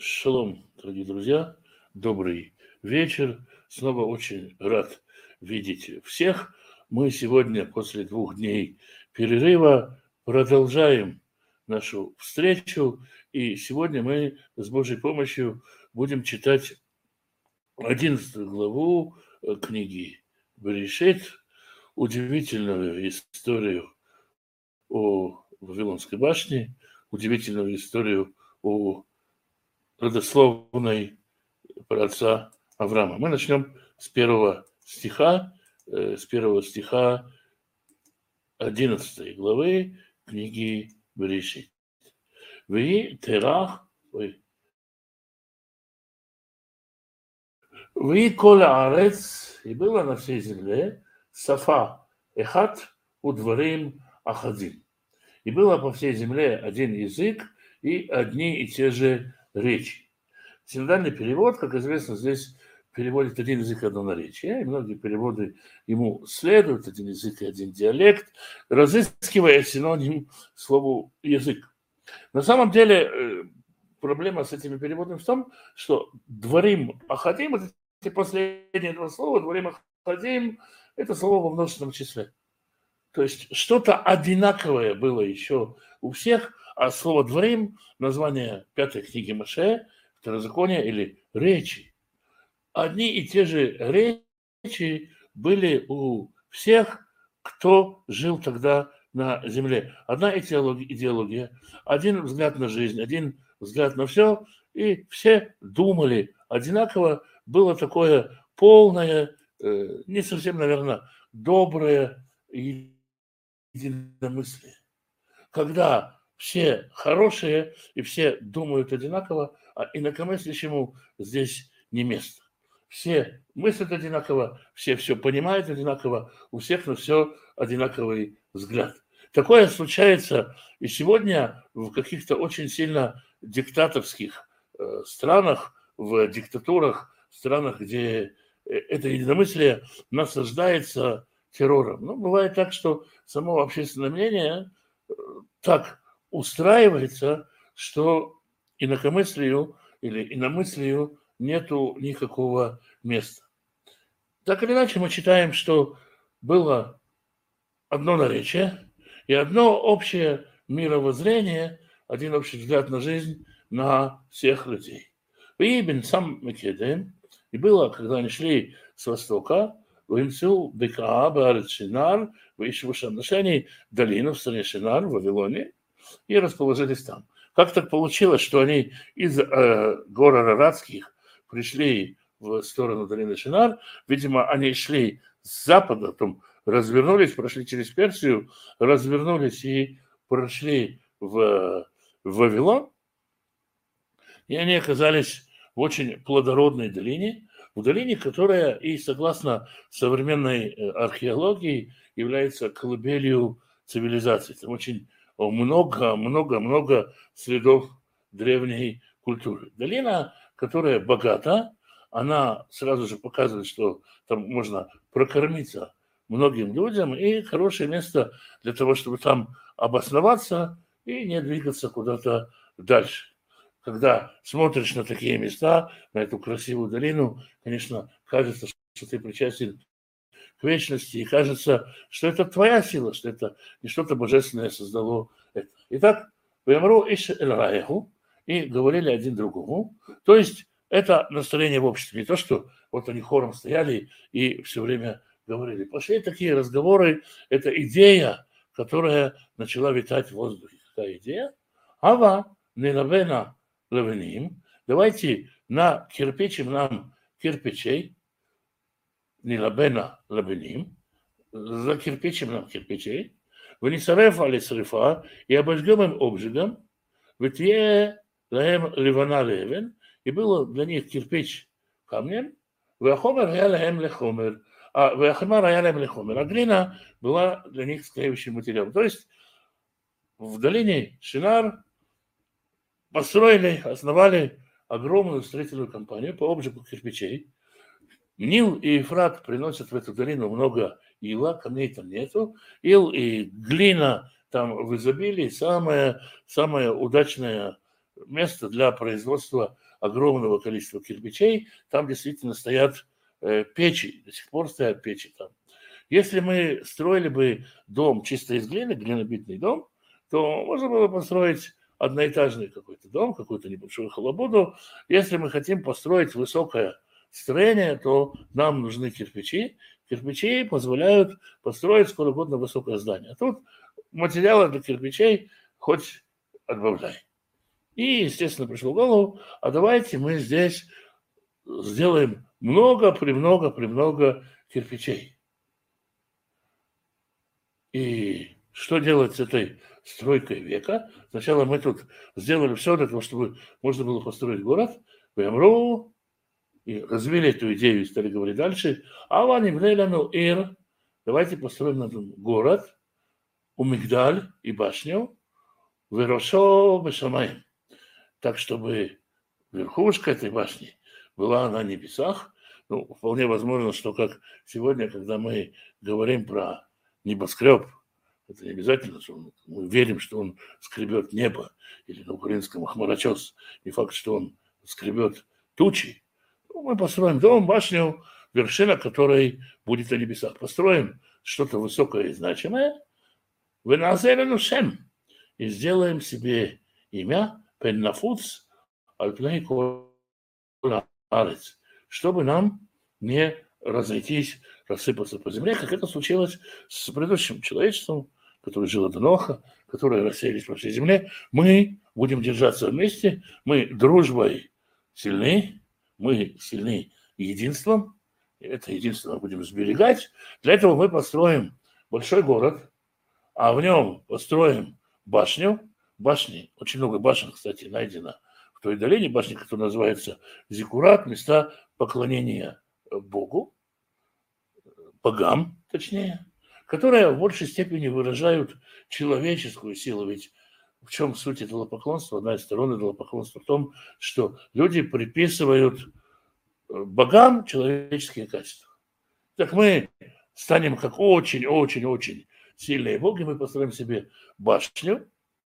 Шалом, дорогие друзья, добрый вечер. Снова очень рад видеть всех. Мы сегодня после 2 дней перерыва продолжаем нашу встречу. И сегодня мы с Божьей помощью будем читать 11 главу книги Берешит, удивительную историю о Вавилонской башне, удивительную историю о родословной праотца Авраама. Мы начнем с первого стиха 11 главы книги Берешит. Вы терах, вы кола арец, и было на всей земле сафа эхат удворим ахадим. И было по всей земле один язык и одни и те же речи. Синодальный перевод, как известно, здесь переводит один язык и одно наречие, и многие переводы ему следуют, один язык и один диалект, разыскивая синоним слову «язык». На самом деле проблема с этими переводами в том, что «дворим ахадим», вот эти последние два слова, «дворим ахадим», это слово во множественном числе. То есть что-то одинаковое было еще у всех, а слово «дворим», название 5 книги Моше, Второзакония или речи. Одни и те же речи были у всех, кто жил тогда на земле. Одна идеология, один взгляд на жизнь, один взгляд на все, и все думали одинаково. Было такое полное, не совсем, наверное, доброе единомыслие. Когда все хорошие и все думают одинаково, а инакомыслящему здесь не место. Все мыслят одинаково, все понимают одинаково, у всех на все одинаковый взгляд. Такое случается и сегодня в каких-то очень сильно диктаторских странах, в диктатурах, странах, где это единомыслие насаждается террором. Ну, бывает так, что само общественное мнение так устраивается, что инакомыслию или иномыслию нету никакого места. Так или иначе, мы читаем, что было одно наречие и одно общее мировоззрение, один общий взгляд на жизнь на всех людей. И сам Мекедем, и было, когда они шли с востока, Вимцу Бекаа Баарет Шинар, Вишвушан, нашли они долину в стране Шинар, в Вавилоне, и расположились там. Как так получилось, что они из гор Араратских пришли в сторону долины Шинар? Видимо, они шли с запада, потом развернулись, прошли через Персию, развернулись и прошли в Вавилон. И они оказались в очень плодородной долине, в долине, которая и согласно современной археологии является колыбелью цивилизации. Там очень много следов древней культуры. Долина, которая богата, она сразу же показывает, что там можно прокормиться многим людям, и хорошее место для того, чтобы там обосноваться и не двигаться куда-то дальше. Когда смотришь на такие места, на эту красивую долину, конечно, кажется, что ты причастен к вечности, и кажется, что это твоя сила, что это не что-то божественное создало это. Итак, «Вемру иш эль раеху», и говорили один другому. То есть это настроение в обществе, не то, что вот они хором стояли и все время говорили. Пошли такие разговоры, это идея, которая начала витать в воздухе. Какая идея? Ава нелавена лавеним. Давайте накирпичим нам кирпичей, нелабена лабеним, закирпичим нам кирпичей, ונשרף על השרפה, и обожгем им обжигом, ותהיה להם לבנה לאבן, и было для них кирпич камнем, והחומר היה להם לחומר, והחמר היה להם לחומר, а глина была для них склеивающим материалом. То есть в долине Шинар построили, основали огромную строительную компанию по обжигу кирпичей. Нил и Ефрат приносят в эту долину много ила, камней там нету. Ил и глина там в изобилии, самая удачная место для производства огромного количества кирпичей. Там действительно стоят печи, до сих пор стоят печи там. Если мы строили бы дом чисто из глины, глинобитный дом, то можно было построить одноэтажный какой-то дом, какую-то небольшую халабуду. Если мы хотим построить высокое строение, то нам нужны кирпичи. Кирпичи позволяют построить сколь угодно высокое здание. А тут материалы для кирпичей хоть отбавляй. И, естественно, пришло в голову, а давайте мы здесь сделаем много кирпичей. И что делать с этой стройкой века? Сначала мы тут сделали все для того, чтобы можно было построить город, Вемру, и развили эту идею и стали говорить дальше. Авани влеляну ир, давайте построим город, у Мигдаль и башню, Верошо Бешамаем, так, чтобы верхушка этой башни была на небесах. Ну, вполне возможно, что как сегодня, когда мы говорим про небоскреб, это не обязательно, что мы верим, что он скребет небо, или на украинском хмарочос, не факт, что он скребет тучи. Ну, мы построим дом, башню, вершина которой будет на небесах. Построим что-то высокое и значимое, выназерену шем, и сделаем себе имя Пеннафуц Альпней Арец, чтобы нам не разойтись, рассыпаться по земле, как это случилось с предыдущим человечеством, которое жило до Ноха, которые рассеялись по всей земле. Мы будем держаться вместе, мы дружбой сильны, мы сильны единством, и это единство мы будем сберегать. Для этого мы построим большой город, а в нем построим башню. Башни, очень много башен, кстати, найдено в той долине, башни, которая называется Зиккурат, места поклонения Богу, богам, точнее, которые в большей степени выражают человеческую силу. Ведь в чем суть идолопоклонства? Одна из сторон идолопоклонства в том, что люди приписывают богам человеческие качества. Так мы станем как очень-очень-очень сильные боги, мы построим себе башню,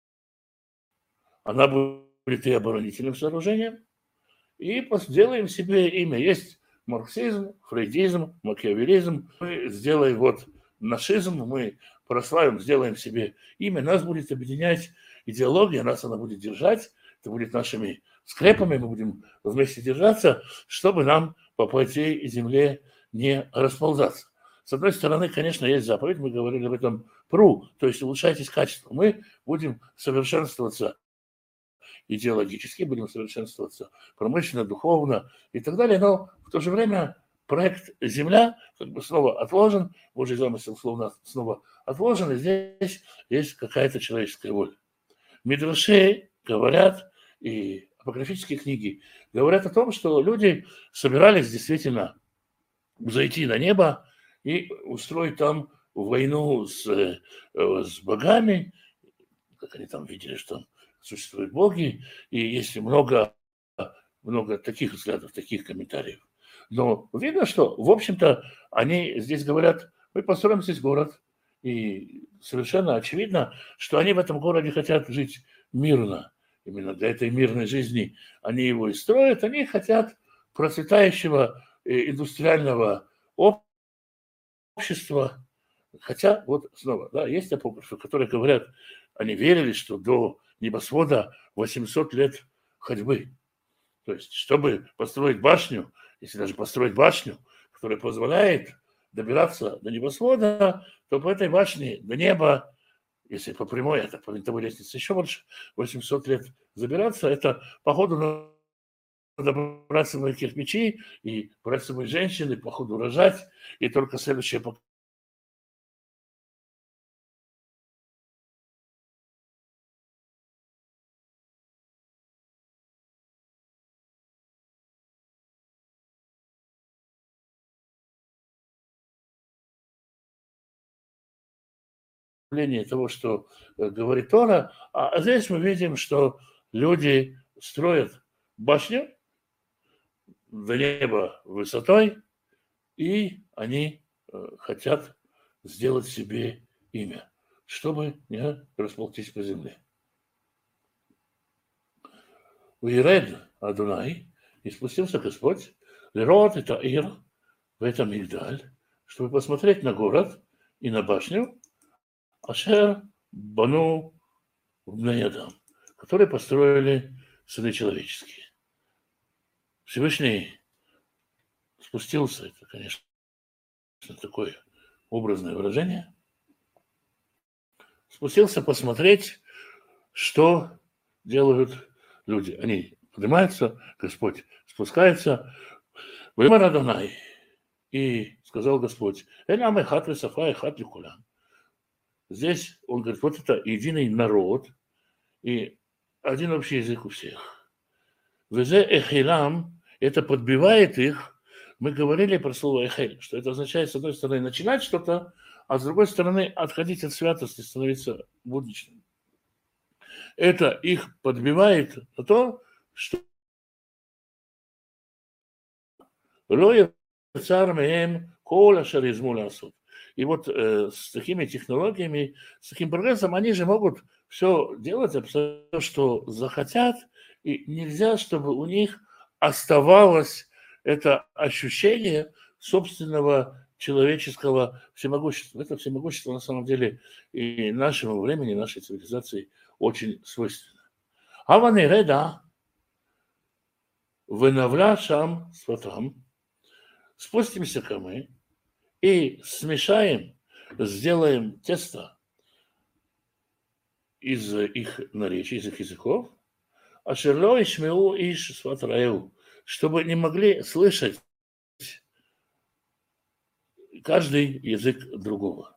она будет и оборонительным сооружением, и сделаем себе имя. Есть марксизм, фрейдизм, макиавеллизм. Мы сделаем вот нашизм, мы прославим, сделаем себе имя. Нас будет объединять идеология, нас она будет держать, это будет нашими скрепами, мы будем вместе держаться, чтобы нам по плоти земле не расползаться. С одной стороны, конечно, есть заповедь, мы говорили об этом пру, то есть улучшайтесь качеством. Мы будем совершенствоваться идеологически, будем совершенствоваться промышленно, духовно и так далее, но в то же время проект «Земля» как бы снова отложен, Божий замысел словно снова отложен, и здесь есть какая-то человеческая воля. Мидраши говорят, и апокрифические книги говорят о том, что люди собирались действительно зайти на небо и устроить там войну с богами, как они там видели, что существуют боги, и есть много таких взглядов, таких комментариев. Но видно, что, в общем-то, они здесь говорят, мы построим здесь город, и совершенно очевидно, что они в этом городе хотят жить мирно. Именно для этой мирной жизни они его и строят. Они хотят процветающего индустриального общества. Хотя, вот снова, да, есть апокрифы, которые говорят, они верили, что до небосвода 800 лет ходьбы. То есть, чтобы построить башню, если даже построить башню, которая позволяет добираться до небосвода, то по этой башне до неба, если по прямой, это по винтовой лестнице еще больше, 800 лет забираться, это по ходу надо брать с собой кирпичи и брать с собой женщины, по ходу рожать, и только следующее того, что говорит Тора. А здесь мы видим, что люди строят башню до неба высотой, и они хотят сделать себе имя, чтобы не расползтись по земле. Уиред Адунай, и спустился Господь, Лерот это Ир, в этом Мигдаль, чтобы посмотреть на город и на башню, Ашер Бану Бнеядам, которые построили сыны человеческие. Всевышний спустился, это, конечно, такое образное выражение, спустился посмотреть, что делают люди. Они поднимаются, Господь спускается, и сказал Господь, здесь он говорит, вот это единый народ и один общий язык у всех. Везе эхилам, это подбивает их. Мы говорили про слово эхель, что это означает, с одной стороны, начинать что-то, а с другой стороны, отходить от святости, становиться будничным. Это их подбивает на то, что и вот с такими технологиями, с таким прогрессом, они же могут все делать, абсолютно, что захотят, и нельзя, чтобы у них оставалось это ощущение собственного человеческого всемогущества. Это всемогущество, на самом деле, и нашему времени, нашей цивилизации очень свойственно. Аванереда, вынавля шам сватам, спустимся-ка мы и смешаем, сделаем тесто из их наречий, из их языков, а шерло и шмеу иш сватраeu, чтобы не могли слышать каждый язык другого.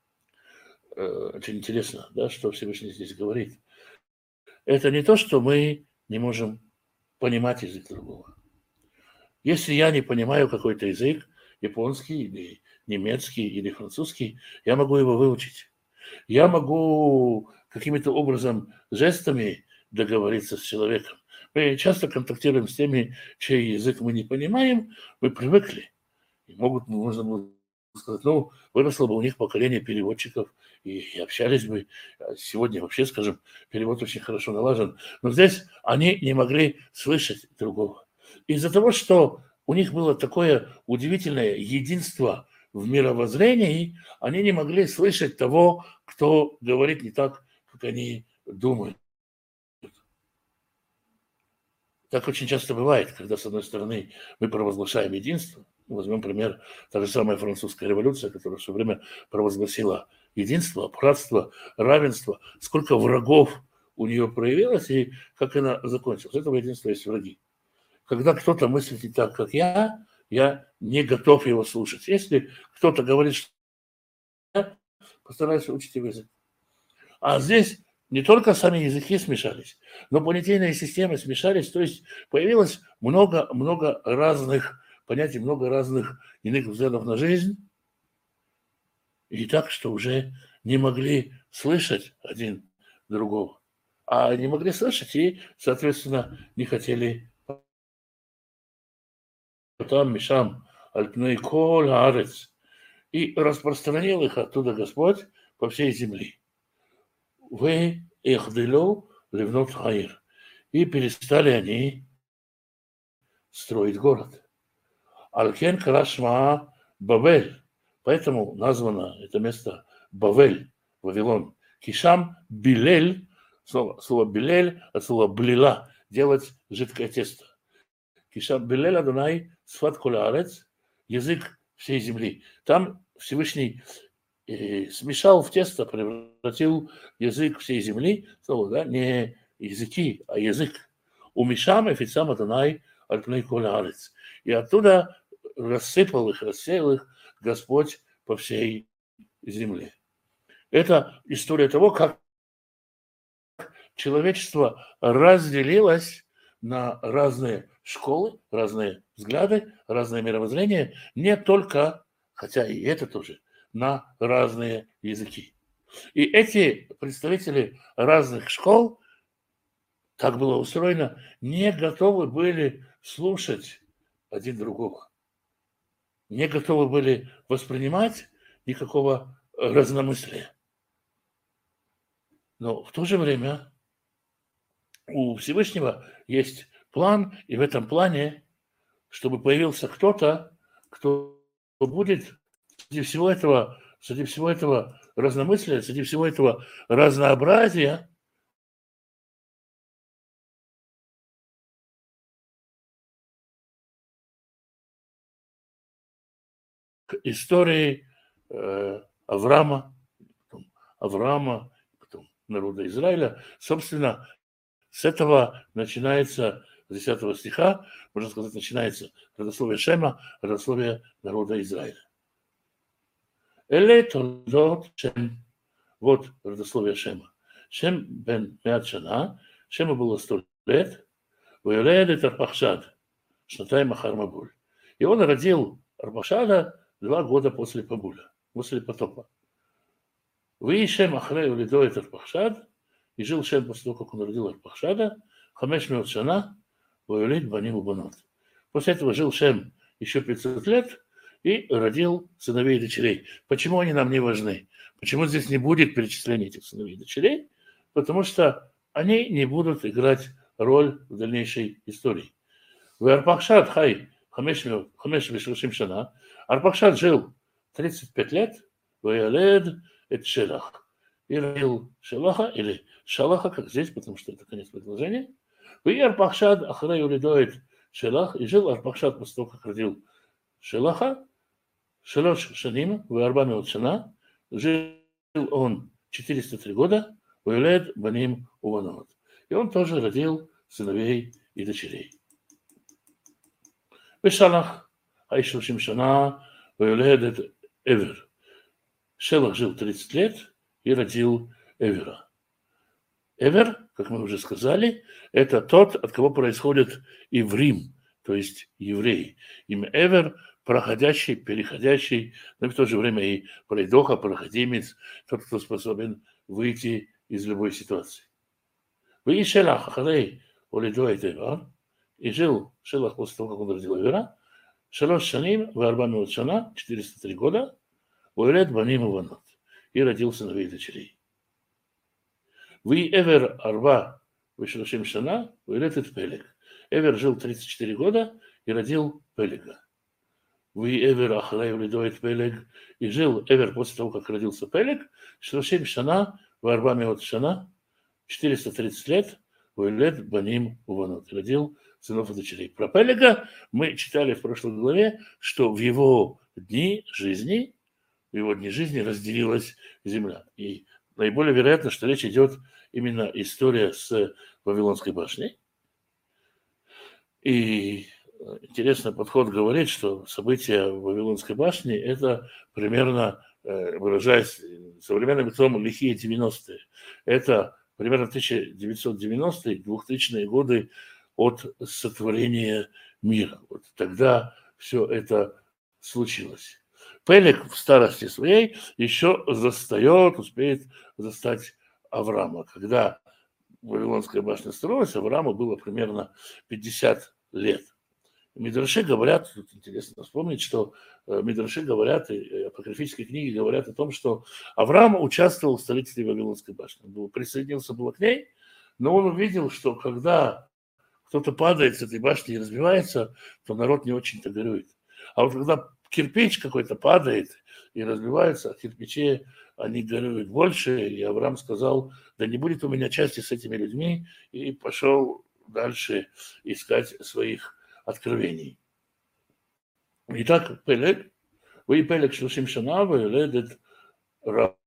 Очень интересно, да, что Всевышний здесь говорит. Это не то, что мы не можем понимать язык другого. Если я не понимаю какой-то язык, японский или немецкий или французский, я могу его выучить. Я могу каким-то образом жестами договориться с человеком. Мы часто контактируем с теми, чей язык мы не понимаем, мы привыкли. И можно сказать, ну, выросло бы у них поколение переводчиков, и общались бы. Сегодня вообще, скажем, перевод очень хорошо налажен. Но здесь они не могли слышать другого. Из-за того, что у них было такое удивительное единство в мировоззрении, они не могли слышать того, кто говорит не так, как они думают. Так очень часто бывает, когда, с одной стороны, мы провозглашаем единство. Возьмем пример, та же самая французская революция, которая все время провозгласила единство, братство, равенство. Сколько врагов у нее проявилось и как она закончилась. Этого единства есть враги. Когда кто-то мыслит не так, как я не готов его слушать. Если кто-то говорит, что я постараюсь учить его язык. А здесь не только сами языки смешались, но понятийные системы смешались, то есть появилось много разных понятий, много разных иных взглядов на жизнь, и так, что уже не могли слышать один другого. А не могли слышать и, соответственно, не хотели там мишам альпней кол арец, и распространил их оттуда Господь по всей земле. Вы ихделю ливнот хаир. И перестали они строить город. Алкен крашма Бавель. Поэтому названо это место Бавель, Вавилон. Кишам билель, слово билель, от слова блила, делать жидкое тесто. Кишам билель Адонай сфат колярец, язык всей земли. Там Всевышний смешал в тесто, превратил язык всей земли, да, не языки, а язык. Умешам эфицам Адонай альпней колярец. И оттуда рассыпал их, рассеял их Господь по всей земле. Это история того, как человечество разделилось на разные школы, разные взгляды, разные мировоззрения, не только, хотя и это тоже, на разные языки. И эти представители разных школ, так было устроено, не готовы были слушать один другого. Не готовы были воспринимать никакого разномыслия. Но в то же время у Всевышнего есть план, и в этом плане, чтобы появился кто-то, кто будет среди всего этого разномыслия, среди всего этого разнообразия к истории Авраама, потом Авраама, потом народа Израиля. Собственно, с этого начинается, с 10 стиха, можно сказать, начинается родословие Шема, родословие народа Израиля. Эле толдот Шем. Вот родословие Шема. Шем бен Меат Шана, Шему было 100 лет, Ваилед Арпахшад, Шнатай Махар Мабуль. И он родил Арпахшада 2 года после Пабуля, после потопа. Вы Шем Ахрей Улидоет Арпахшад, и жил Шем после того, как он родил Арпахшада, Хамеш Меот Шана, Ваилед Баним Убанот. После этого жил Шем еще 500 лет и родил сыновей и дочерей. Почему они нам не важны? Почему здесь не будет перечисления этих сыновей и дочерей? Потому что они не будут играть роль в дальнейшей истории. В Арпахшад хай Хамеш Вишрушим Шана. Арпахшад жил 35 лет, Ваялед эт Шелах. И родил Шелаха, или Шалаха, как здесь, потому что это конец предложения. И Арпахшад Ахрей Улидоет Шелах. И жил Арпахшад после того, как родил Шелаха, Шелош Шаним, Варбамиот Шана. Жил он 403 года, Ваилед Баним Уванот. И он тоже родил сыновей и дочерей. Вешалах, Айшушим Шана, Ваилед Эвер. Шелах жил 30 лет и родил Эвера. Эвер, как мы уже сказали, это тот, от кого происходит Иврим, то есть еврей. Имя Эвер – проходящий, переходящий, но в то же время и пройдоха, проходимец, тот, кто способен выйти из любой ситуации. Вы и Шелах, Ахарей, Олидуайт Эвер, и жил Шелах после того, как он родил Эвера, Шалош Шаним, Варбамиот Шана, 403 года, Уэлед Баним Уванот, и родил сыновей и дочерей. Вы Эвер Арба, Вишрушим Шана, Уэлед эт Пелег. Эвер жил 34 года и родил Пелега. Вы Эвер Ахрей Улидоет Пелег, и жил Эвер после того, как родился Пелег, Шрушим Шана, Варбамиот Шана, 430 лет, Уэлед Баним Уванот, родил сынов и дочерей. Про Пелега мы читали в прошлой главе, что в его дни жизни разделилась земля. И наиболее вероятно, что речь идет именно история с Вавилонской башней. И интересный подход говорит, что события Вавилонской башни – это примерно, выражаясь современным языком, лихие 90-е. Это примерно 1990-е, 2000-е годы от сотворения мира. Вот тогда все это случилось. Пелег в старости своей еще успеет застать Авраама. Когда Вавилонская башня строилась, Аврааму было примерно 50 лет. Мидраши говорят, тут интересно вспомнить, что Мидраши говорят, и апокрифические книги говорят о том, что Авраам участвовал в строительстве Вавилонской башни. Он присоединился было к ней, но он увидел, что когда кто-то падает с этой башни и разбивается, то народ не очень-то горюет. А вот когда кирпич какой-то падает и разбивается, а кирпичи, они горюют больше, и Авраам сказал, да не будет у меня части с этими людьми, и пошел дальше искать своих откровений. Итак, Пелег, вы Пелег Шлушим Шана, Ваилед Рау.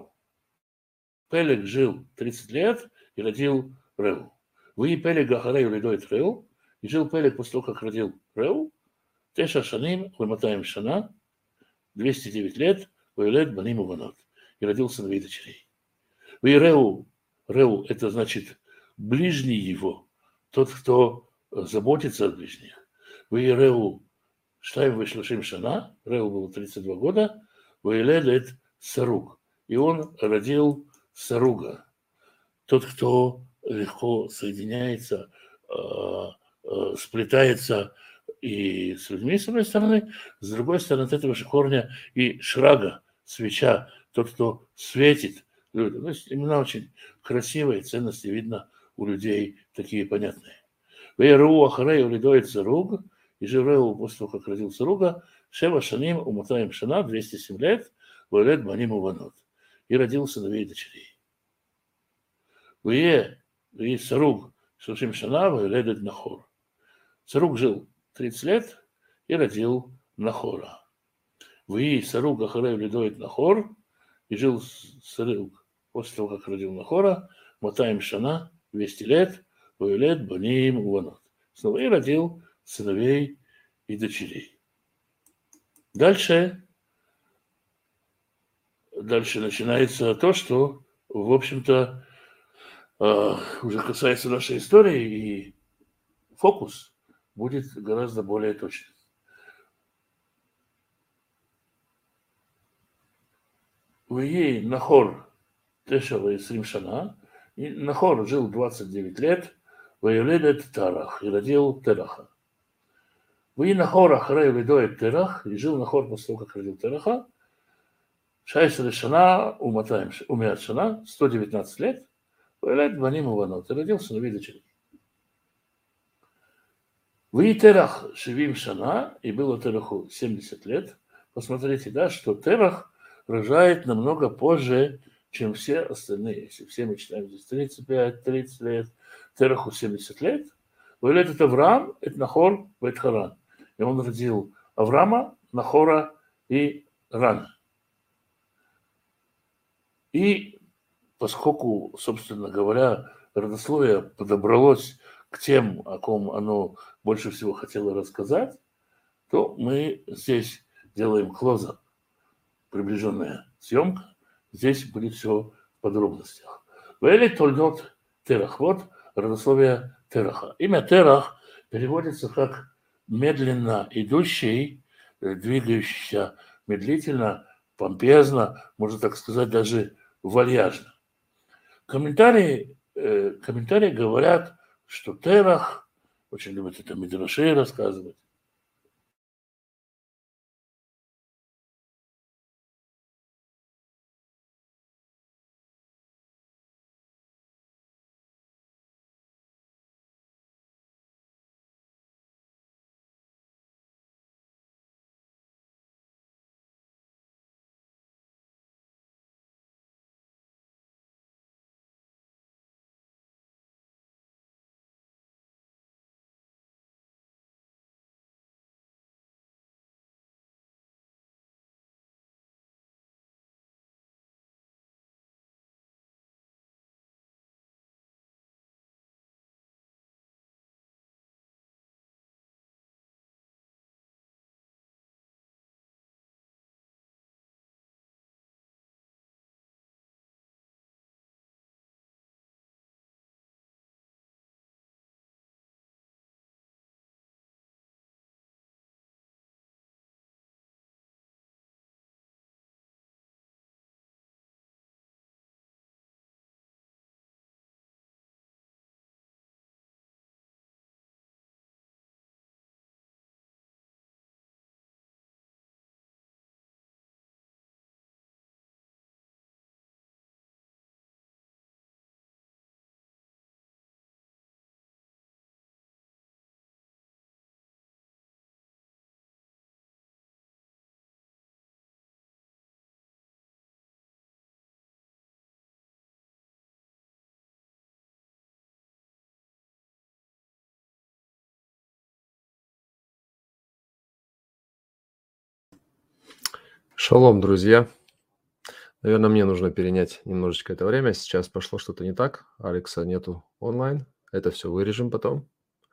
Пелег жил 30 лет и родил Реу. Вы Пелег Ахарей Улидоет Реу, и жил Пелег после того, как родил Реу, Теша Шаним, Выматаем Шана, 209 лет, Ваилед Баним Уванот, и родил сыновей и дочерей. Вы Реу, это значит ближний его, тот, кто заботится о ближних. Вы Реу, Штайм Вышлушим Шана, Реу было 32 года, Ваилед Саруг, и он родил Саруга, тот, кто легко соединяется, сплетается и с людьми, с одной стороны, с другой стороны, от этого же корня и шрага, свеча, тот, кто светит людям. То есть имена очень красивые, ценности видно у людей такие понятные. Вейру ахарей улидоет Саруг, и жил Реу после того, как родился Руга, Шева Шаним Уматаем Шана, 207 лет, Вайлет Баним Уванот. И родил сыновей и дочерей. Вие Саруг Шушим Шана, Вайлет Нахор. Саруг жил 30 лет и родил Нахора. Вие Саруг ахарей улидоет Нахор, и жил Саруг после того, как родил Нахора, Матаем Шана, 200 лет, Вайлет Баним Уванот. Снова и родил сыновей и дочерей. Дальше начинается то, что, в общем-то, уже касается нашей истории, и фокус будет гораздо более точным. Вие Нахор Тешава и Срим Шана, и Нахор жил 29 лет, Ваявледет Тарах, и родил Тераха. Вы Нахор ахарей улидоет Терах, и жил Нахор после того, как родил Тераха, Шайсер Шана умят Шана, 119 лет, Вайлет Баним Уванот, и родил сыновей и дочерей. Вы Терах Шевим Шана, и было Тераху 70 лет. Посмотрите, да, что Терах рожает намного позже, чем все остальные. Если все мы читаем здесь 35, 30 лет, Тераху 70 лет, Вайлет это Авраам, это Нахор, это Харан. И он родил Авраама, Нахора и Рана. И поскольку, собственно говоря, родословие подобралось к тем, о ком оно больше всего хотело рассказать, то мы здесь делаем клозап, приближенная съемка. Здесь будет все в подробностях. Вэлли Тольдот Терах. Вот родословие Тераха. Имя Терах переводится как медленно идущий, двигающийся медлительно, помпезно, можно так сказать, даже вальяжно. Комментарии говорят, что Терах, очень любят это Мидраши рассказывать, Шалом, друзья. Наверное, мне нужно перенять немножечко это время. Сейчас пошло что-то не так. Алекса нету онлайн. Это все вырежем потом.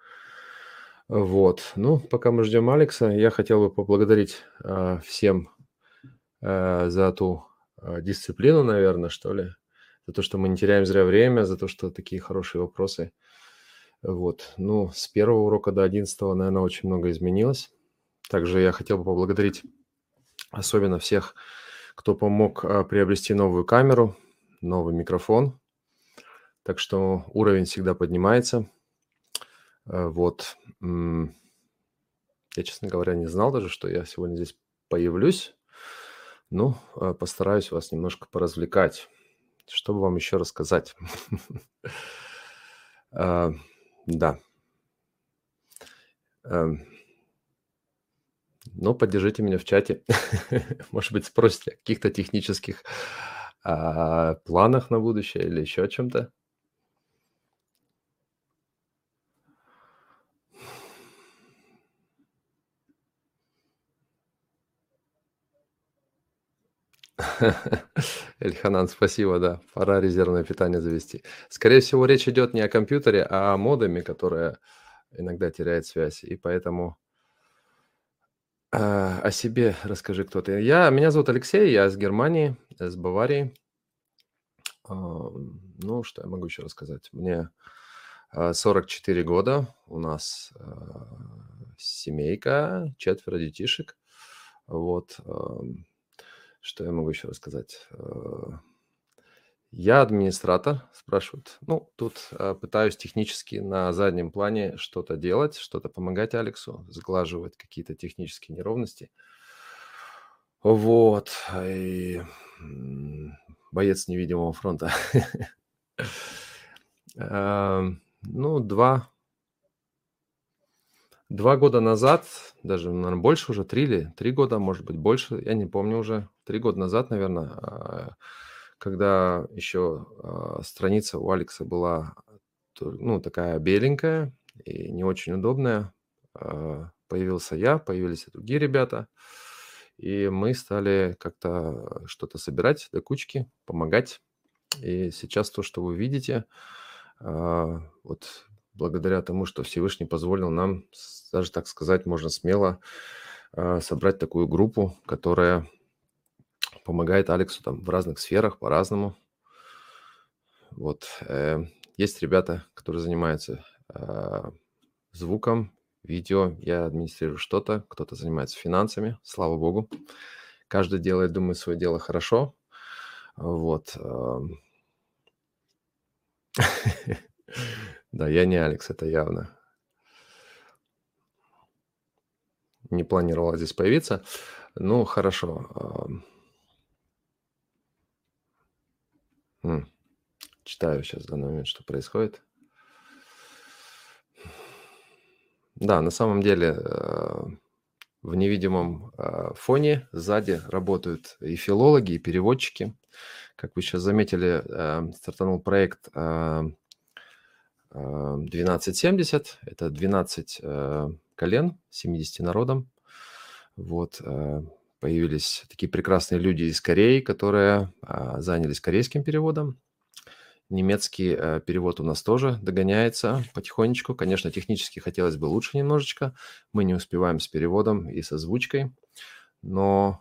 Вот. Ну, пока мы ждем Алекса, я хотел бы поблагодарить всем за ту дисциплину, наверное, что ли. За то, что мы не теряем зря время, за то, что такие хорошие вопросы. Вот. Ну, с первого урока до 11-го, наверное, очень много изменилось. Также я хотел бы поблагодарить особенно всех, кто помог приобрести новую камеру, новый микрофон. Так что уровень всегда поднимается. Вот. Я, честно говоря, не знал даже, что я сегодня здесь появлюсь. Ну, постараюсь вас немножко поразвлекать. Что бы вам еще рассказать? Да. Ну, поддержите меня в чате. Может быть, спросите о каких-то технических планах на будущее или еще о чем-то. Эльханан, спасибо, да. Пора резервное питание завести. Скорее всего, речь идет не о компьютере, а о модеме, которая иногда теряет связь. И поэтому о себе расскажи, кто ты. Меня зовут Алексей, я из Германии, из Баварии. Ну, что я могу еще рассказать? Мне 44 года, у нас семейка, 4 детишек. Вот. Что я могу еще рассказать? Я администратор, спрашивают. Ну, тут пытаюсь технически на заднем плане что-то делать, что-то помогать Алексу, сглаживать какие-то технические неровности. Вот. И боец невидимого фронта. Ну, 2 года назад, даже, наверное, больше уже, 3 года, может быть, больше, я не помню уже, 3 года назад, наверное, когда еще страница у Алекса была, ну, такая беленькая и не очень удобная, появился я, появились и другие ребята, и мы стали как-то что-то собирать до кучки, помогать. И сейчас то, что вы видите, вот благодаря тому, что Всевышний позволил нам, даже так сказать, можно смело собрать такую группу, которая помогает Алексу там в разных сферах по-разному. Вот. Есть ребята, которые занимаются звуком, видео. Я администрирую что-то, кто-то занимается финансами, слава богу. Каждый делает, думаю, свое дело хорошо. Вот. Да, я не Алекс, это явно. Не планировал здесь появиться. Ну, хорошо. Читаю сейчас в данный момент, что происходит. Да, на самом деле в невидимом фоне сзади работают и филологи, и переводчики. Как вы сейчас заметили, стартанул проект 1270. Это 12 колен, 70 народам. Вот. Появились такие прекрасные люди из Кореи, которые занялись корейским переводом. Немецкий перевод у нас тоже догоняется потихонечку. Конечно, технически хотелось бы лучше немножечко. Мы не успеваем с переводом и с озвучкой. Но...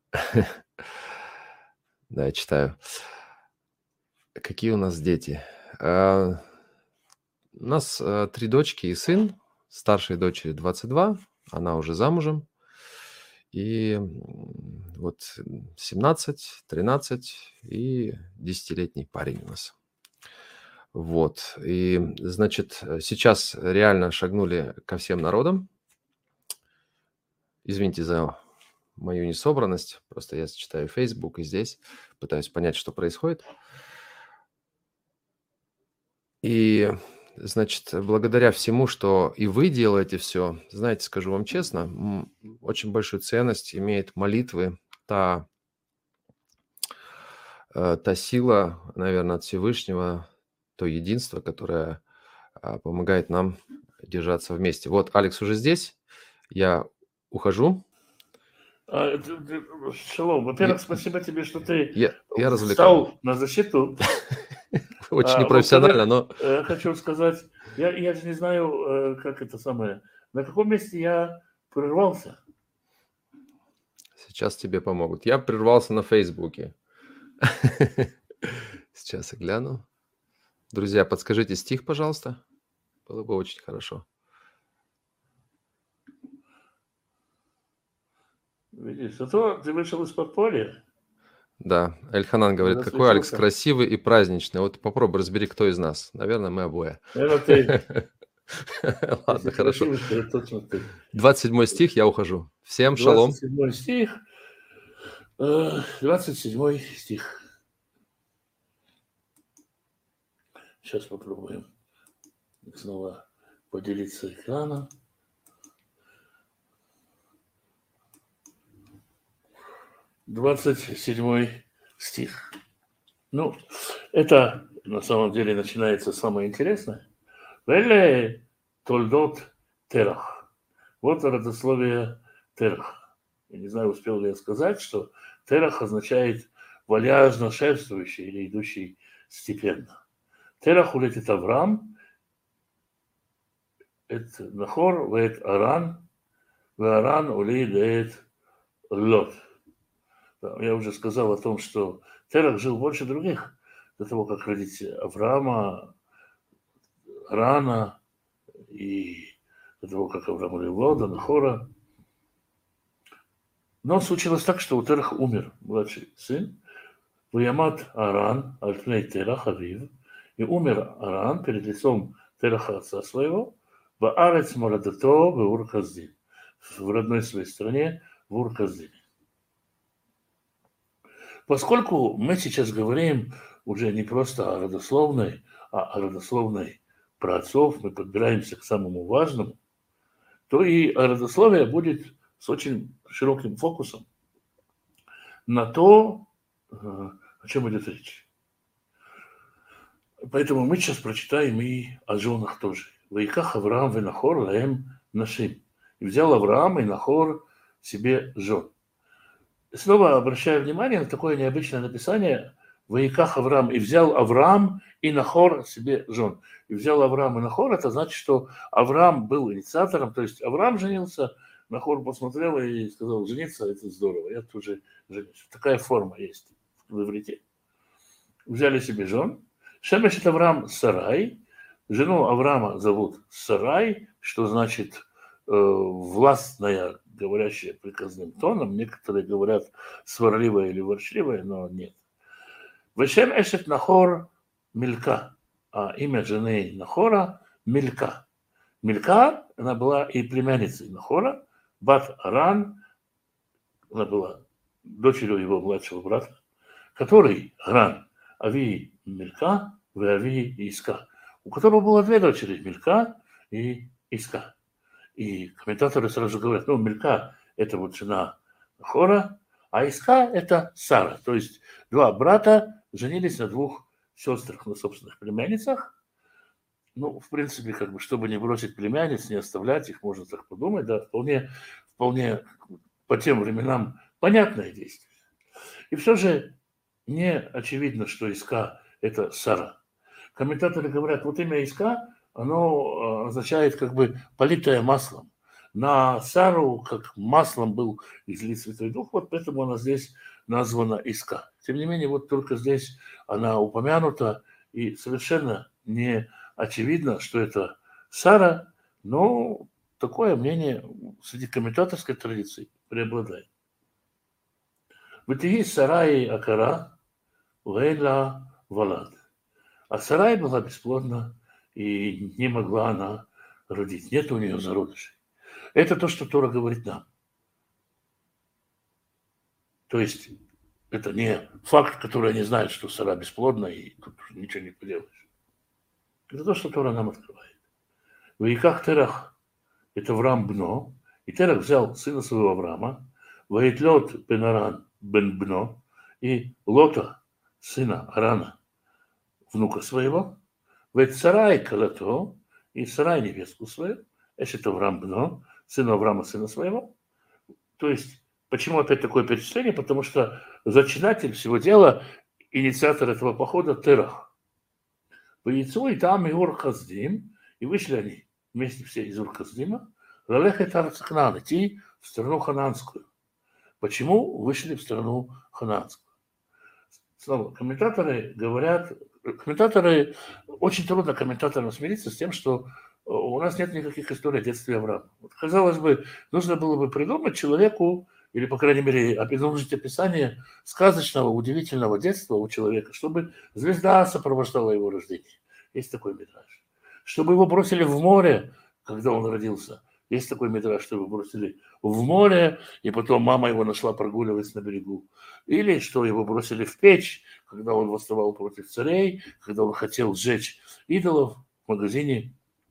Да, я читаю. Какие у нас дети? У нас 3 дочки и сын. Старшей дочери 22. Она уже замужем. И вот 17, 13 и 10-летний парень у нас. Вот. И, значит, сейчас реально шагнули ко всем народам. Извините за мою несобранность. Просто я читаю Facebook и здесь пытаюсь понять, что происходит. И, значит, благодаря всему, что и вы делаете все, знаете, скажу вам честно, очень большую ценность имеет молитвы, та сила, наверное, от Всевышнего, то единство, которое помогает нам держаться вместе. Вот Алекс уже здесь, я ухожу. Шалом. Во-первых, спасибо тебе, что ты Я развлекаю. встал на защиту. Очень непрофессионально, но... Хочу сказать, я же не знаю, как это самое, на каком месте я прервался. Сейчас тебе помогут. Я прервался на Фейсбуке. Сейчас я гляну. Друзья, подскажите стих, пожалуйста. Было бы очень хорошо. Видишь, зато ты вышел из подполья. Да, Эльханан говорит, какой Алекс красивый и праздничный. Вот попробуй разбери, кто из нас. Наверное, мы обои. Наверное, ты. Ладно, хорошо. Красивый, точно ты. 27 стих, я ухожу. Всем шалом. 27 стих. 27 стих. Сейчас попробуем. снова поделиться экраном. Двадцать 27 стих. Ну, это на самом деле начинается самое интересное. Веле тольдот терах. Вот родословие терах. Я не знаю, успел ли я сказать, что терах означает вальяжно шествующий или идущий степенно. Терах улетит Авраам, это Нахор, веет Аран, веаран улетит Лот. Я уже сказал о том, что Терах жил больше других до того, как родить Авраама, Арана и до того, как Авраам родил Лода, Нахора. Но случилось так, что у Тераха умер младший сын, Ваямат Аран, Альпней Терах Авив, и умер Аран перед лицом Тераха отца своего, Ваарец Морадато в Ур-Каздин, в родной своей стране, в Ур-Каздине. Поскольку мы сейчас говорим уже не просто о родословной, а о родословной праотцов, мы подбираемся к самому важному, то и родословие будет с очень широким фокусом на то, о чем идет речь. Поэтому мы сейчас прочитаем и о женах тоже. «Ваиках Авраам венахор лаэм нашим». И взял Авраам и Нахор себе жен. Снова обращаю внимание на такое необычное написание «Ваиках Авраам», и взял Авраам и Нахор себе жен. И взял Авраам и Нахор, это значит, что Авраам был инициатором, то есть Авраам женился, Нахор посмотрел и сказал: жениться — это здорово, я тоже женюсь. Такая форма есть в иврите. Взяли себе жен. Шемешет Авраам Сарай. Жену Авраама зовут Сарай, что значит властная, говорящая приказным тоном. Некоторые говорят сварливая или ворчливая, но нет. Вешем эшет Нахор Милька. А имя жены Нахора Милька. Милька, она была и племянницей Нахора. Бат Аран, она была дочерью его младшего брата, который Аран, Ави Милька, Ави Иска, у которого было две дочери, Милька и Иска. И комментаторы сразу говорят: ну, Милька – это вот жена Нахора, а Иска – это Сара. То есть два брата женились на двух сестрах, на собственных племянницах. Ну, в принципе, как бы, чтобы не бросить племянниц, не оставлять их, можно так подумать, да, вполне по тем временам понятное действие. И все же не очевидно, что Иска – это Сара. Комментаторы говорят, вот имя Иска, оно означает как бы политое маслом. На Сару как маслом был излит Святой Дух, вот поэтому она здесь названа Иска. Тем не менее, вот только здесь она упомянута, и совершенно не очевидно, что это Сара, но такое мнение среди комментаторской традиции преобладает. Вытяги Сараи Акара, Лейла Валад. А Сарай была бесплодна, и не могла она родить. Нет у нее зародышей. Это то, что Тора говорит нам. То есть это не факт, который они знают, что Сара бесплодна, и тут ничего не поделаешь. Это то, что Тора нам открывает. В Ваиках Терах – это Авраам Бно, и Терах взял сына своего Авраама, Ваитлот бен Аран бен Бно, и Лота, сына Арана, внука своего, ведь Сарай Калато, и Сарай невестку свою, это Авраам Бно, сына Авраама, сына своего. То есть, почему опять такое перечисление? Потому что зачинатель всего дела, инициатор этого похода Терах. По яйцу и там и Ур-Хаздим, и вышли они вместе все из Ур-Хаздима, Лалехет Арцахнан, идти в страну хананскую. Почему вышли в страну хананскую? Снова, комментаторы говорят, очень трудно комментаторам смириться с тем, что у нас нет никаких историй о детстве Авраама. Вот, казалось бы, нужно было бы придумать человеку, или, по крайней мере, предложить описание сказочного, удивительного детства у человека, чтобы звезда сопровождала его рождение. Есть такой мидраж. Чтобы его бросили в море, когда он родился. Есть такой мидраж, что его бросили в море, и потом мама его нашла прогуливаясь на берегу. Или что его бросили в печь, когда он восставал против царей, когда он хотел сжечь идолов в магазине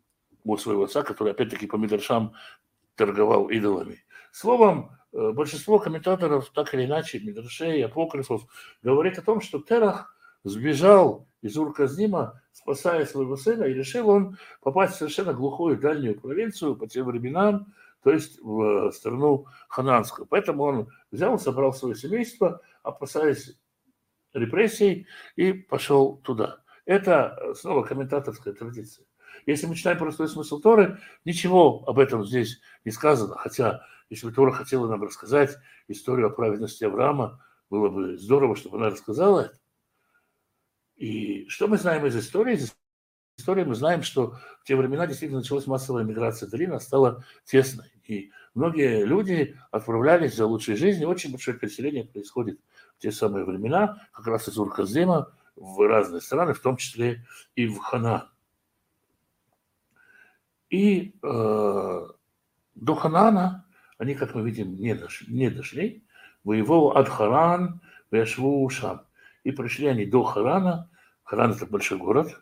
у своего отца, который опять-таки по Мидрашам торговал идолами. Словом, большинство комментаторов, так или иначе, Мидрашей, апокрифов, говорит о том, что Терах сбежал из Ур-Каздима, спасая своего сына, и решил он попасть в совершенно глухую дальнюю провинцию по тем временам, то есть в страну хананскую. Поэтому он взял, собрал свое семейство, опасаясь репрессий, и пошел туда. Это снова комментаторская традиция. Если мы читаем простой смысл Торы, ничего об этом здесь не сказано. Хотя, если бы Тора хотела нам рассказать историю о праведности Авраама, было бы здорово, чтобы она рассказала это. И что мы знаем из истории? Из истории мы знаем, что в те времена действительно началась массовая миграция. Долина стала тесной. И многие люди отправлялись за лучшей жизнью. Очень большое переселение происходит в те самые времена, как раз из Ур-Каздима в разные страны, в том числе и в Ханаан. И до Ханаана они, как мы видим, не дошли. Воевал ад Харан, Вяшву Шам. И пришли они до Харана. Харан – это большой город.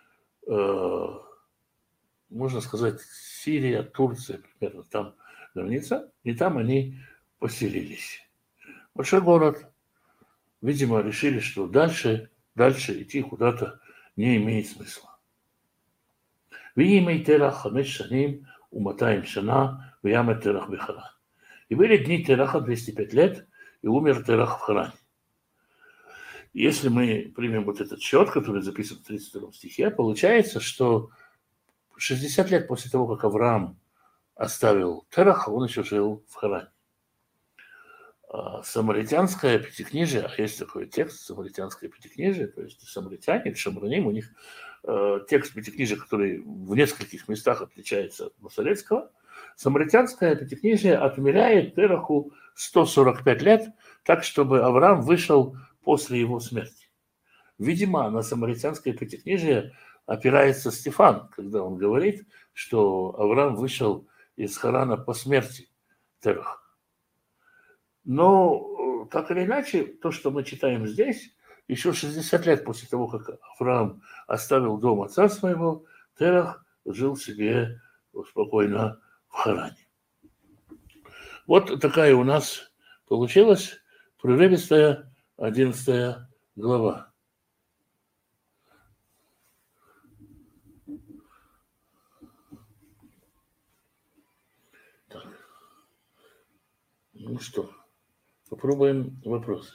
Можно сказать, Сирия, Турция, примерно там граница. И там они поселились. Большой город. Видимо, решили, что дальше идти куда-то не имеет смысла. ויהי תרח 5 שנים ו200 שנה, וימת תרח בחרן. И были дни Тераха 205 лет, и умер Терах в Харане. Если мы примем вот этот счет, который записан в 32 стихе, получается, что 60 лет после того, как Авраам оставил Тераха, он еще жил в Харане. Самаритянское пятикнижие, а есть такой текст, самаритянское пятикнижие, то есть самаритяне, шамраним, у них текст пятикнижия, который в нескольких местах отличается от масоретского. Самаритянское пятикнижие отмеряет Тераху 145 лет, так, чтобы Авраам вышел после его смерти. Видимо, на самаритянское пятикнижие опирается Стефан, когда он говорит, что Авраам вышел из Харана по смерти Тераха. Но, так или иначе, то, что мы читаем здесь, еще 60 лет после того, как Авраам оставил дом отца своего, Терах жил себе спокойно в Харане. Вот такая у нас получилась прерывистая 11 глава. Так. Ну что, попробуем вопросы.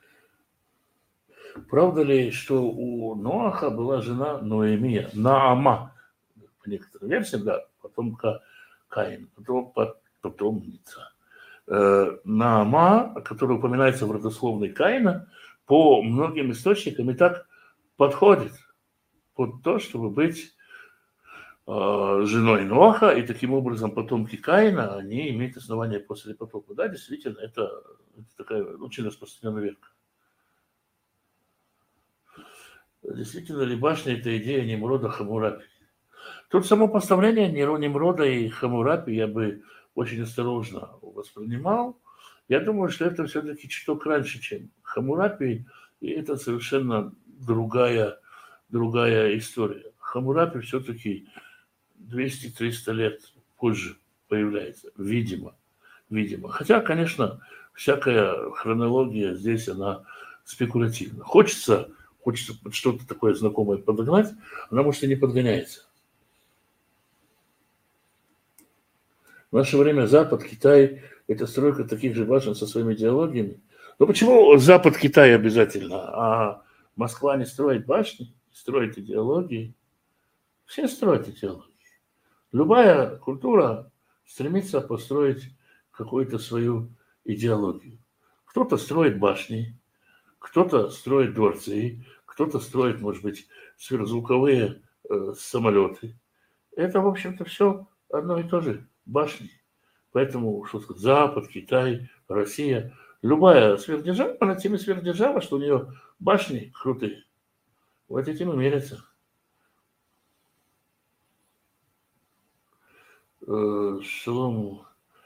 Правда ли, что у Ноаха была жена Ноэмия, Наама, по некоторым версиям, да, потомка Каина, потомница. Наама, которая упоминается в родословной Каина, по многим источникам и так подходит под то, чтобы быть женой Ноаха, и таким образом потомки Каина, они имеют основания после потопа. Да, действительно, это такая очень распространенная верка. Действительно ли башня – это идея Нимрода Хамурапи? Тут само поставление Нимрода и Хамурапи я бы очень осторожно воспринимал. Я думаю, что это все-таки чуток раньше, чем Хамурапи, и это совершенно другая история. Хамурапи все-таки 200-300 лет позже появляется, видимо. Хотя, конечно, всякая хронология здесь, она спекулятивна. Хочется что-то такое знакомое подогнать, она, может, и не подгоняется. В наше время Запад, Китай – это стройка таких же башен со своими идеологиями. Но почему Запад, Китай обязательно, а Москва не строит башни, строит идеологии? Все строят идеологии. Любая культура стремится построить какую-то свою идеологию. Кто-то строит башни, кто-то строит дворцы, кто-то строит, может быть, сверхзвуковые самолеты. Это, в общем-то, все одно и то же. Башни. Поэтому, что сказать, Запад, Китай, Россия, любая сверхдержава, она тем и сверхдержава, что у нее башни крутые. Вот этим и мерятся. Шалом.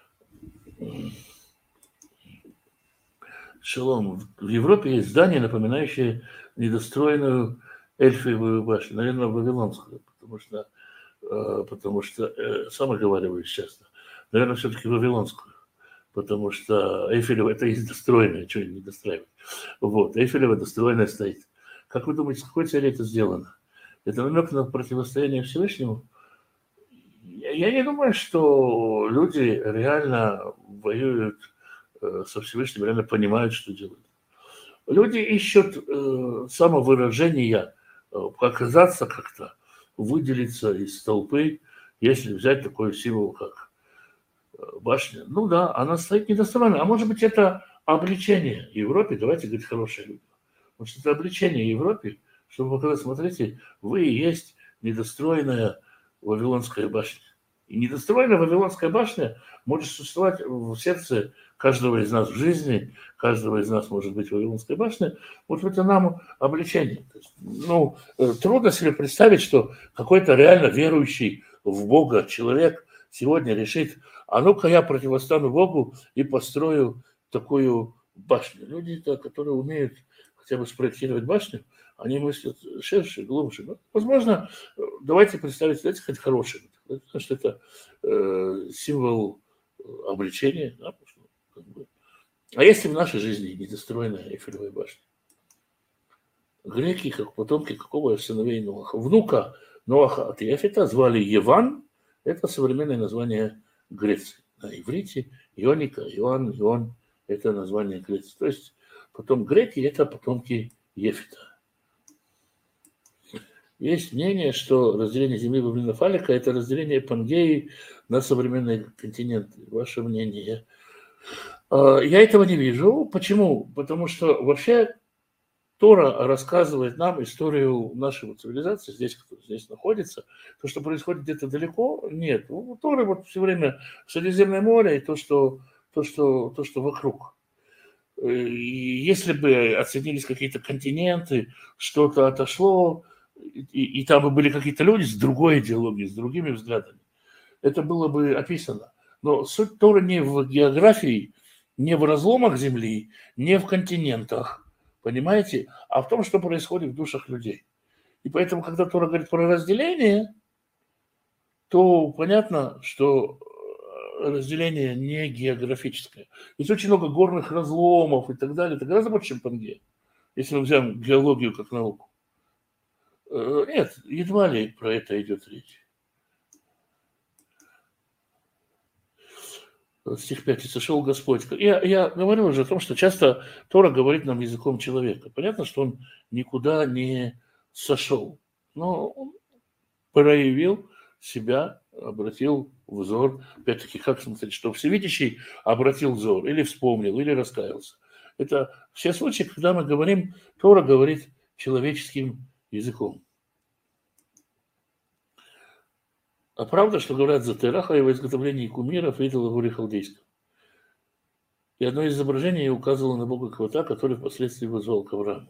В Европе есть здание, напоминающее недостроенную Эльфиевую башню, наверное, Вавилонскую, потому что потому что, сам оговариваюсь часто, наверное, все-таки вавилонскую, потому что Эйфелева это есть достроенная, что не достраивать. Вот, Эйфелева достроенная стоит. Как вы думаете, с какой целью это сделано? Это намек на противостояние Всевышнему? Я не думаю, что люди реально воюют со Всевышним, реально понимают, что делают. Люди ищут самовыражения, показаться как-то, выделиться из толпы, если взять такой символ, как башня. Ну да, она стоит недостроена. А может быть, это обличение Европе, давайте говорить хорошие люди. Может, это обличение Европе, чтобы показать, смотрите, вы и есть недостроенная Вавилонская башня. И недостроенная Вавилонская башня может существовать в сердце каждого из нас в жизни, каждого из нас может быть Вавилонская башня, может быть, это нам обличение. То есть, трудно себе представить, что какой-то реально верующий в Бога человек сегодня решит, а ну-ка я противостану Богу и построю такую башню. Люди, которые умеют хотя бы спроектировать башню, они мыслят ширше, глубже. Но, возможно, давайте представить, давайте хоть хороший, потому что это символ обличения. Да, А если в нашей жизни недостроенная Эйфелевая башня? Греки, как потомки какого сыновей Ноаха? Внука Ноаха от Ефета звали Еван, это современное название Греции. На иврите Ионика, Иоанн, Ион – это название Греции. То есть потом греки – это потомки Ефета. Есть мнение, что разделение Земли во времена Фалика – это разделение Пангеи на современные континенты. Ваше мнение? Я этого не вижу. Почему? Потому что вообще Тора рассказывает нам историю нашей цивилизации, здесь, кто здесь находится. То, что происходит где-то далеко, нет. У Торы вот все время Средиземное море и то, что вокруг. И если бы оценились какие-то континенты, что-то отошло, и там бы были какие-то люди с другой идеологией, с другими взглядами, это было бы описано. Но суть Торы не в географии, не в разломах Земли, не в континентах, понимаете, а в том, что происходит в душах людей. И поэтому, когда Тора говорит про разделение, то понятно, что разделение не географическое. Есть очень много горных разломов и так далее. Это гораздо больше, чем Пангея, если мы взяем геологию как науку. Нет, едва ли про это идет речь. Стих 5. «И сошел Господь». Я говорил уже о том, что часто Тора говорит нам языком человека. Понятно, что он никуда не сошел, но он проявил себя, обратил взор. Опять-таки, как смотреть, что всевидящий обратил взор, или вспомнил, или раскаялся. Это все случаи, когда мы говорим, Тора говорит человеческим языком. А правда, что говорят за Тераха и его изготовлении кумиров, идолов в горе Халдейском? И одно из изображений указывало на Бога Квота, который впоследствии вызвал к Аврааму.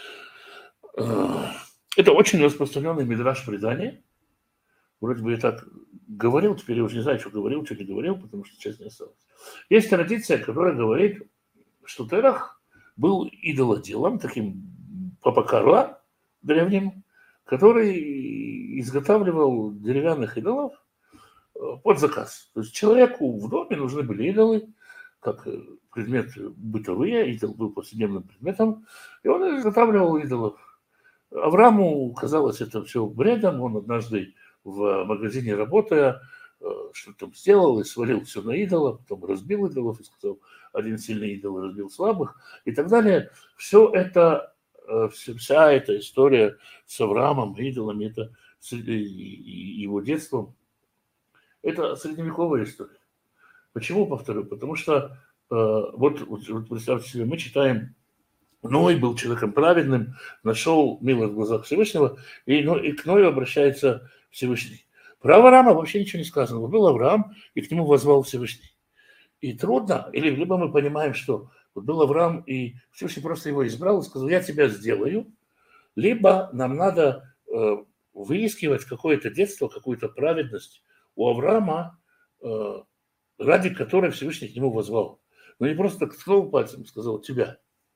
Это очень распространенный мидраш предания. Вроде бы я так говорил, теперь я уже не знаю, что говорил, что не говорил, потому что часть не осталась. Есть традиция, которая говорит, что Терах был идолоделом, таким папакарла древним, который изготавливал деревянных идолов под заказ. То есть человеку в доме нужны были идолы, как предмет бытовые, идол был повседневным предметом, и он изготавливал идолов. Аврааму казалось это все бредом, он однажды в магазине работая, что-то там сделал и свалил все на идола, потом разбил идолов и сказал, один сильный идол разбил слабых и так далее. Все это, вся эта история с Авраамом, идолами, это его детством, это средневековая история. Почему, повторю? Потому что вот представьте себе, мы читаем, Ной был человеком праведным, нашел милость в глазах Всевышнего, и к Ною обращается Всевышний. Про Авраама вообще ничего не сказано. Вот был Авраам, и к нему воззвал Всевышний. И трудно, или либо мы понимаем, что вот был Авраам, и Всевышний просто его избрал и сказал, я тебя сделаю, либо нам надо выискивать какое-то детство, какую-то праведность у Авраама, ради которой Всевышний к нему воззвал. Но не просто так ткнул пальцем и сказал, тебя.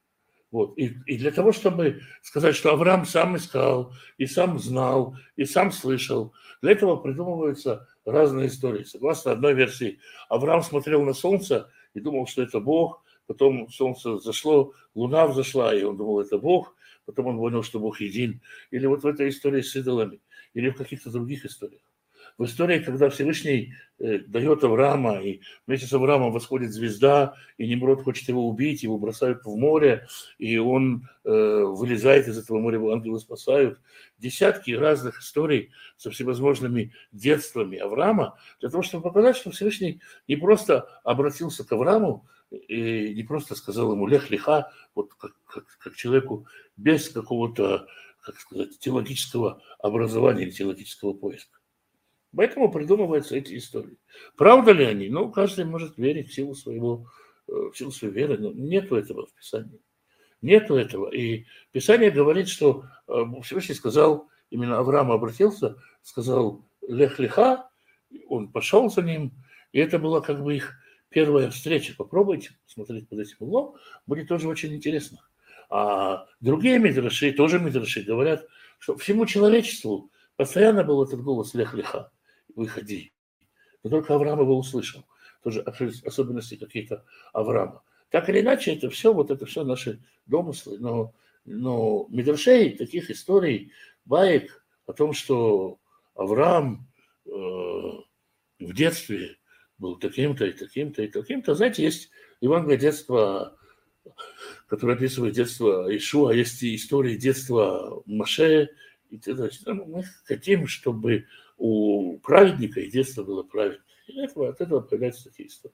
Вот. И для того, чтобы сказать, что Авраам сам искал, и сам знал, и сам слышал, для этого придумываются разные истории. Согласно одной версии, Авраам смотрел на солнце и думал, что это Бог, потом солнце зашло, луна взошла, и он думал, это Бог, потом он понял, что Бог един. Или вот в этой истории с идолами, или в каких-то других историях. В истории, когда Всевышний дает Авраама, и вместе с Авраамом восходит звезда, и Немрод хочет его убить, его бросают в море, и он вылезает из этого моря, ангелы спасают. Десятки разных историй со всевозможными детствами Авраама, для того, чтобы показать, что Всевышний не просто обратился к Аврааму, и не просто сказал ему «лех леха», вот как человеку без какого-то, как сказать, теологического образования или теологического поиска. Поэтому придумываются эти истории. Правда ли они? Ну, каждый может верить в силу своей веры, но нету этого в Писании. Нету этого. И Писание говорит, что Всевышний сказал, именно Авраам обратился, сказал «лех леха», он пошел за ним, и это была как бы их первая встреча. Попробуйте смотреть под этим углом, будет тоже очень интересно. А другие мидраши, тоже мидраши, говорят, что всему человечеству постоянно был этот голос «лех леха», выходи. Но только Авраам его услышал. Тоже особенности какие-то Авраама. Так или иначе, это все наши домыслы. Но мидрашей, таких историй, баек о том, что Авраам в детстве был таким-то и таким-то и таким-то. Знаете, есть Евангелие детства, которое описывает детство Ишуа, есть и истории детства Моше. Мы хотим, чтобы у праведника и детство было праведное. И от этого появляются такие истории.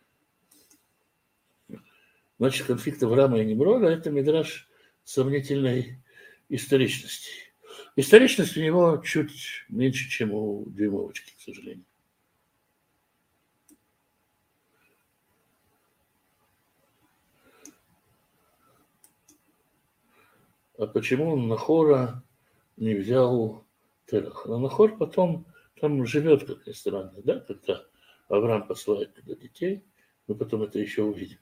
Значит, конфликт Авраама и Немрода – это мидраш сомнительной историчности. Историчность у него чуть меньше, чем у Дюймовочки, к сожалению. А почему Нахора не взял Терах? Но Нахор потом там живет, как ни странно, да, когда Авраам посылает туда детей, мы потом это еще увидим.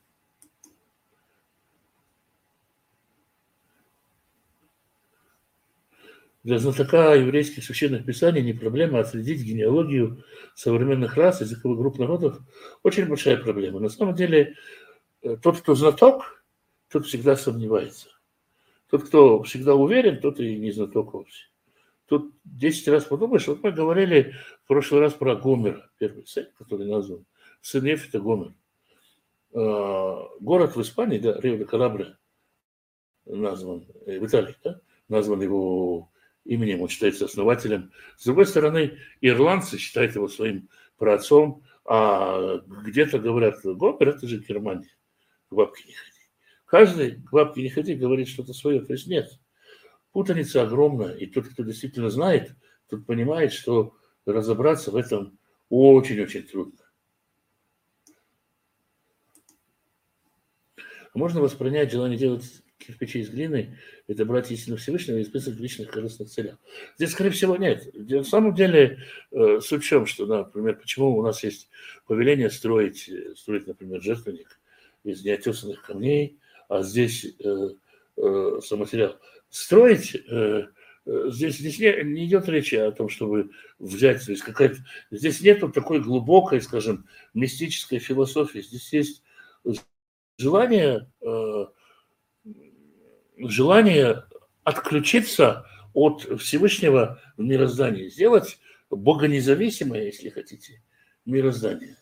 Для знатока еврейских священных писаний не проблема отследить генеалогию современных рас, языковых групп народов. Очень большая проблема. На самом деле, тот, кто знаток, тот всегда сомневается. Тот, кто всегда уверен, тот и не знаток вовсе. Тут 10 раз подумаешь, вот мы говорили в прошлый раз про Гомера, первый сын, который назван. Сын Ефета Гомер. Город в Испании, да, Рио-де-Калабре, назван, в Италии, да, назван его именем, он считается основателем. С другой стороны, ирландцы считают его своим праотцом, а где-то говорят, Гомер – это же Германия, к бабке не ходи. Каждый к бабке не ходи говорит что-то свое, то есть нет. Путаница огромная, и тот, кто действительно знает, тот понимает, что разобраться в этом очень-очень трудно. Можно воспринять желание делать кирпичи из глины, это брать истину Всевышнего и использовать в личных корыстных целях. Здесь, скорее всего, нет. На самом деле, суть в чем, что, например, почему у нас есть повеление строить, например, жертвенник из неотесанных камней, а здесь сам материал. Строить, здесь не идет речи о том, чтобы взять, то есть здесь нет такой глубокой, скажем, мистической философии. Здесь есть желание отключиться от Всевышнего в мироздании, сделать богонезависимое, если хотите, мироздание.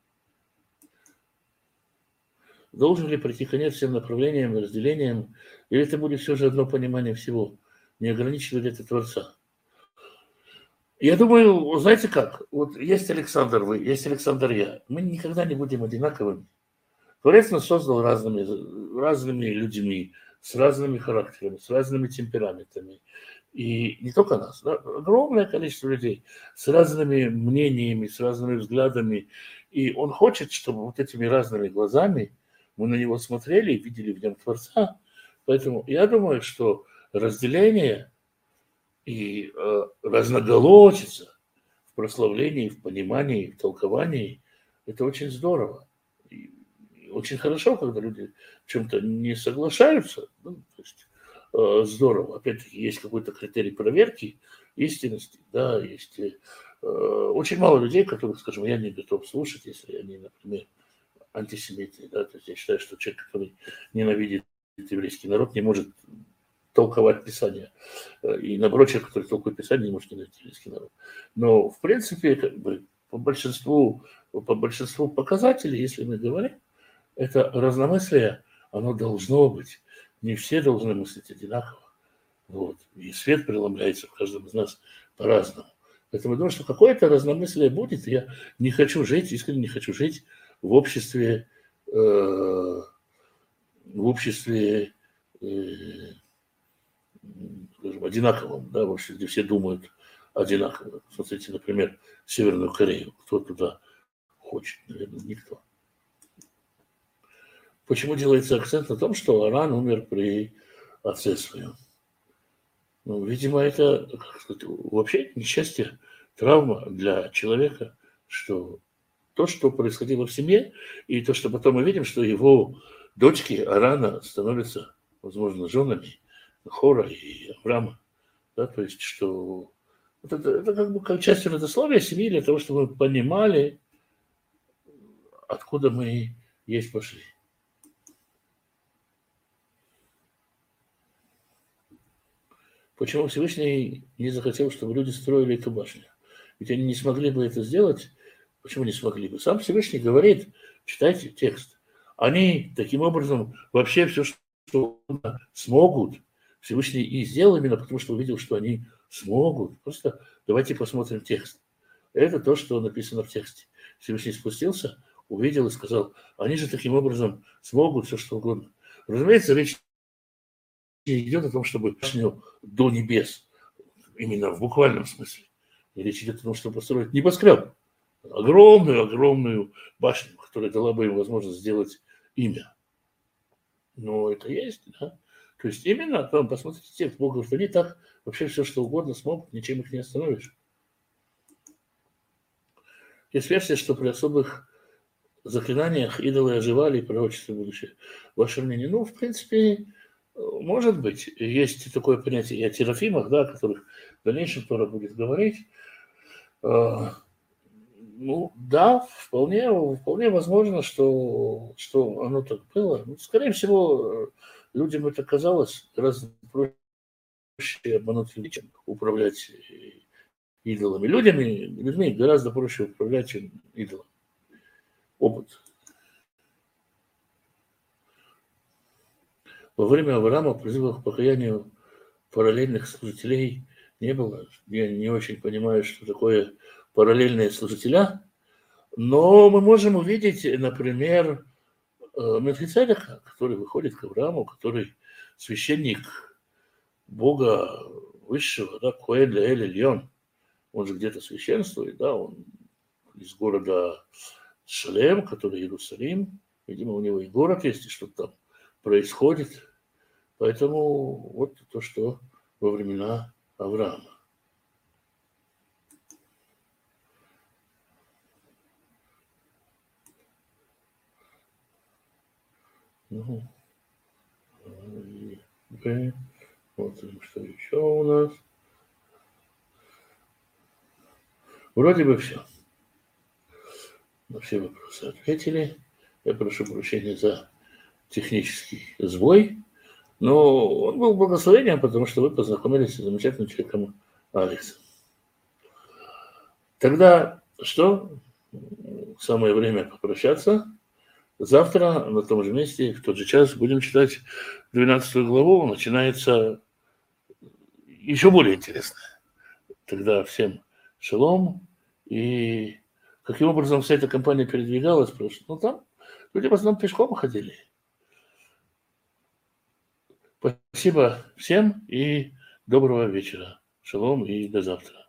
Должен ли прийти конец всем направлениям и разделениям, или это будет все же одно понимание всего? Не ограничивает ли это Творца? Я думаю, знаете как? Вот есть Александр вы, есть Александр я. Мы никогда не будем одинаковыми. Творец нас создал разными людьми, с разными характерами, с разными темпераментами. И не только нас, да, огромное количество людей с разными мнениями, с разными взглядами. И он хочет, чтобы вот этими разными глазами мы на него смотрели и видели в нем Творца. Поэтому я думаю, что разделение и разноголосица в прославлении, в понимании, в толковании – это очень здорово. И очень хорошо, когда люди в чем-то не соглашаются. Ну, то есть, здорово. Опять-таки, есть какой-то критерий проверки истинности. Да, есть очень мало людей, которых, скажем, я не готов слушать, если они, например, антисемиты. Да? То есть я считаю, что человек, который ненавидит еврейский народ, не может толковать Писание. И наоборот, человек, который толкует Писание, не может ненавидеть еврейский народ. Но, в принципе, как бы, по большинству показателей, если мы говорим, это разномыслие, оно должно быть. Не все должны мыслить одинаково. Вот. И свет преломляется в каждом из нас по-разному. Поэтому я думаю, что какое-то разномыслие будет. Я не хочу жить, искренне не хочу жить в обществе, скажем, одинаковом, да, в общем, где все думают одинаково. Смотрите, например, Северную Корею. Кто туда хочет? Наверное, никто. Почему делается акцент на том, что Аран умер при отце своем? Ну, видимо, это, как сказать, вообще несчастье, травма для человека, что то, что происходило в семье, и то, что потом мы видим, что его дочки Арана становятся, возможно, женами Хора и Авраама. Да, то есть, что это как бы как часть родословия семьи для того, чтобы мы понимали, откуда мы есть пошли. Почему Всевышний не захотел, чтобы люди строили эту башню? Ведь они не смогли бы это сделать. Почему не смогли бы? Сам Всевышний говорит, читайте текст. Они таким образом вообще все, что смогут, Всевышний и сделал именно потому, что увидел, что они смогут. Просто давайте посмотрим текст. Это то, что написано в тексте. Всевышний спустился, увидел и сказал, они же таким образом смогут все, что угодно. Разумеется, речь идет о том, чтобы башню до небес, именно в буквальном смысле. И речь идет о том, чтобы построить небоскреб, огромную башню, которая дала бы им возможность сделать имя. Но это есть, да. То есть именно, там, посмотрите текст, Бог говорит, они так вообще все, что угодно смогут, ничем их не остановишь. Есть версия, что при особых заклинаниях идолы оживали и пророчество будущее. Ваше мнение? Ну, в принципе, может быть. Есть такое понятие и о терафимах, да, о которых в дальнейшем Тора будет говорить. Ну, да, вполне возможно, что оно так было. Ну, скорее всего, людям это казалось гораздо проще обмануть людей, чем управлять идолами. Людьми гораздо проще управлять, чем идолами. Опыт. Во время Авраама призывов к покаянию параллельных служителей не было. Я не очень понимаю, что такое параллельные служителя, но мы можем увидеть, например, Мелхиседека, который выходит к Аврааму, который священник Бога Высшего, да, Коэн Леэль Эльон. Он же где-то священствует, да, он из города Шалем, который Иерусалим. Видимо, у него и город есть, и что-то там происходит. Поэтому вот то, что во времена Авраама. Ну, смотрим, что еще у нас. Вроде бы все. На все вопросы ответили. Я прошу прощения за технический сбой. Но он был благословением, потому что вы познакомились с замечательным человеком Алексом. Тогда что? Самое время попрощаться. Завтра на том же месте, в тот же час, будем читать 12 главу. Начинается еще более интересно. Тогда всем шалом. И каким образом вся эта компания передвигалась? Ну, там люди в основном пешком ходили. Спасибо всем и доброго вечера. Шалом и до завтра.